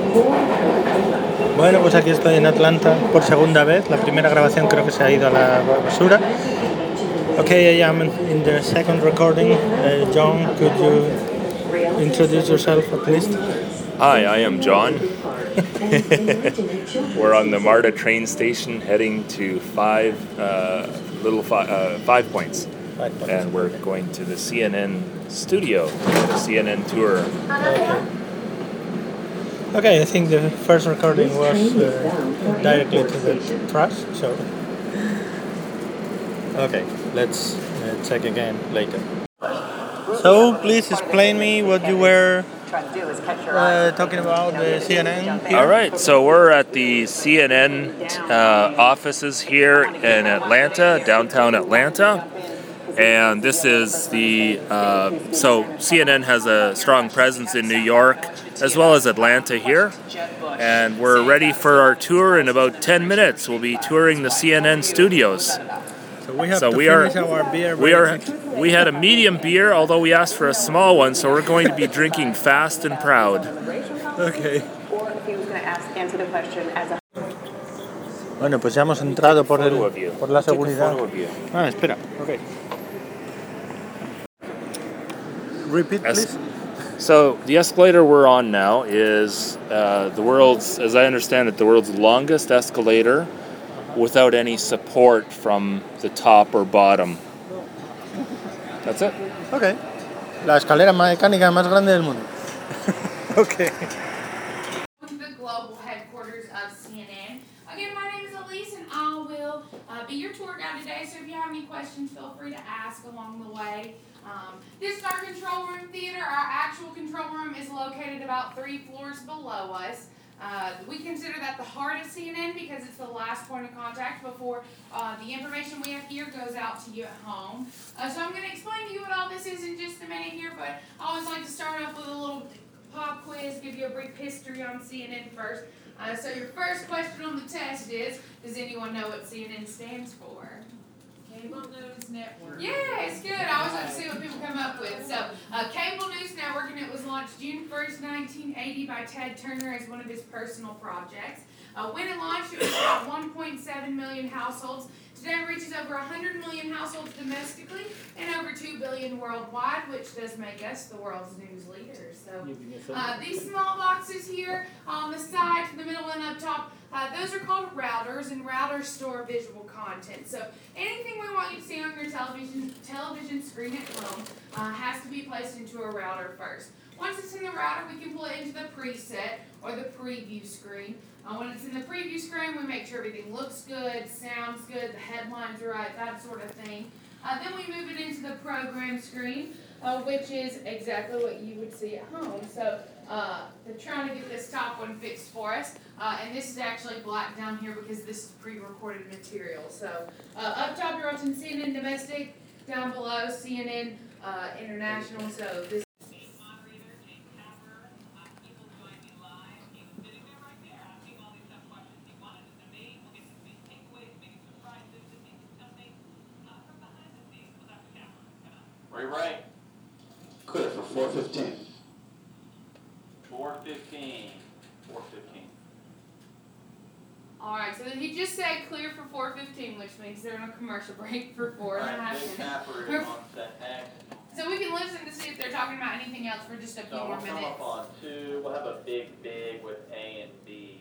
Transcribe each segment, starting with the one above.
Bueno, pues aquí estoy en Atlanta por segunda vez. La primera grabación creo que se ha ido a la basura. Okay, I am in the second recording. John, could you introduce yourself at least? Hi, I am John. We're on the MARTA train station heading to Five Points. And we're going to the CNN studio, the CNN tour. Okay, I think the first recording was directly to the trash, so... Okay, let's check again later. So, please explain me what you were talking about the CNN here. All right, so we're at the CNN offices here in Atlanta, downtown Atlanta. And this is so CNN has a strong presence in New York as well as Atlanta here. And we're ready for our tour in about 10 minutes. We'll be touring the CNN studios. So we have to finish our beer. We had a medium beer, although we asked for a small one, so we're going to be drinking fast and proud. Okay. Bueno, pues ya hemos entrado por la seguridad. Ah, espera. Okay. Repeat, please. So the escalator we're on now is the world's, as I understand it, the world's longest escalator without any support from the top or bottom. That's it. Okay. La escalera mecánica más grande del mundo. Okay. To the global headquarters of CNN. Again, my name is Elise, and I will be your tour guide today. So if you have any questions, feel free to ask along the way. This is our control room theater. Our actual control room is located about 3 floors below us. We consider that the heart of CNN because it's the last point of contact before the information we have here goes out to you at home. So I'm going to explain to you what all this is in just a minute here, but I always like to start off with a little pop quiz, give you a brief history on CNN first. So your first question on the test is, does anyone know what CNN stands for? Cable News Network. Yes, good. I always like to see what people come up with. So, Cable News Network, and it was launched June 1st, 1980 by Ted Turner as one of his personal projects. When it launched, it was about 1.7 million households. Today it reaches over 100 million households domestically and over 2 billion worldwide, which does make us the world's news leaders. So, these small boxes here on the side, the middle, and up top, those are called routers, and routers store visual content. So anything we want you to see on your television screen at home has to be placed into a router first. Once it's in the router, we can pull it into the preset or the preview screen. When it's in the preview screen, we make sure everything looks good, sounds good, the headlines are right, that sort of thing. Then we move it into the program screen, which is exactly what you would see at home. So they're trying to get this top one fixed for us. And this is actually black down here because this is pre-recorded material. So up top you're watching CNN Domestic, down below CNN International. So this. Right. Clear for 4:15. 4:15. All right, so he just said clear for 4:15, which means they're in a commercial break for 4.5 minutes. So we can listen to see if they're talking about anything else for just a few more minutes. We'll come up on 2. We'll have a big with A and B.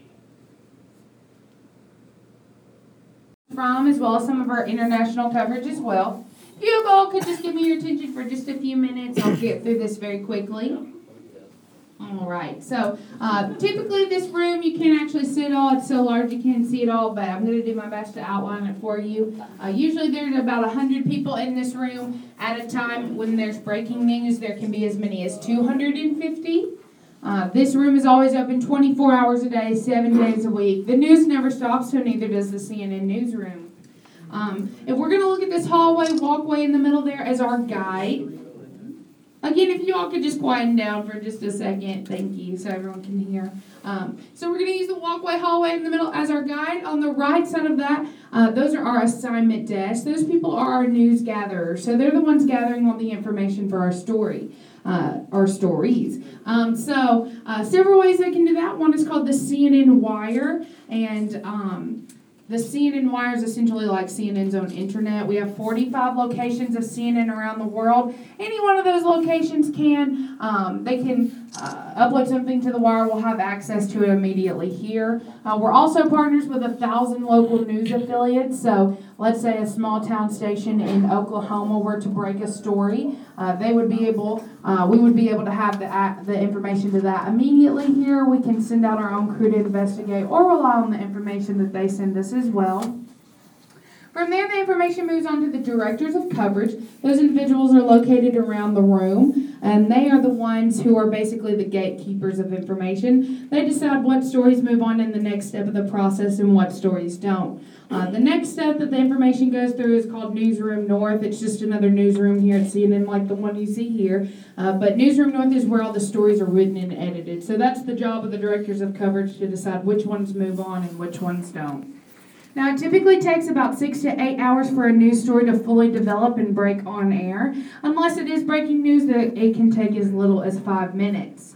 From as well as some of our international coverage as well. If you all could just give me your attention for just a few minutes, I'll get through this very quickly. All right, so typically this room you can't actually see it all. It's so large you can't see it all, but I'm going to do my best to outline it for you. Usually there's about 100 people in this room at a time. When there's breaking news, there can be as many as 250. This room is always open 24 hours a day, 7 days a week. The news never stops, so neither does the CNN newsroom. If we're going to look at this walkway in the middle there as our guide. Again, if you all could just quieten down for just a second, thank you, so everyone can hear. So we're going to use the hallway in the middle as our guide. On the right side of that, those are our assignment desks. Those people are our news gatherers, so they're the ones gathering all the information for our story. or stories. Several ways they can do that. One is called the CNN Wire, and the CNN Wire is essentially like CNN's own internet. We have 45 locations of CNN around the world. Any one of those locations they can upload something to the wire. We'll have access to it immediately here. We're also partners with 1,000 local news affiliates. So let's say a small town station in Oklahoma were to break a story, we would be able to have the information to that immediately here. We can send out our own crew to investigate or rely on the information that they send us as well. From there, the information moves on to the directors of coverage. Those individuals are located around the room, and they are the ones who are basically the gatekeepers of information. They decide what stories move on in the next step of the process and what stories don't. The next step that the information goes through is called Newsroom North. It's just another newsroom here at CNN like the one you see here. But Newsroom North is where all the stories are written and edited. So that's the job of the directors of coverage, to decide which ones move on and which ones don't. Now, it typically takes about 6 to 8 hours for a news story to fully develop and break on air. Unless it is breaking news, that it can take as little as 5 minutes.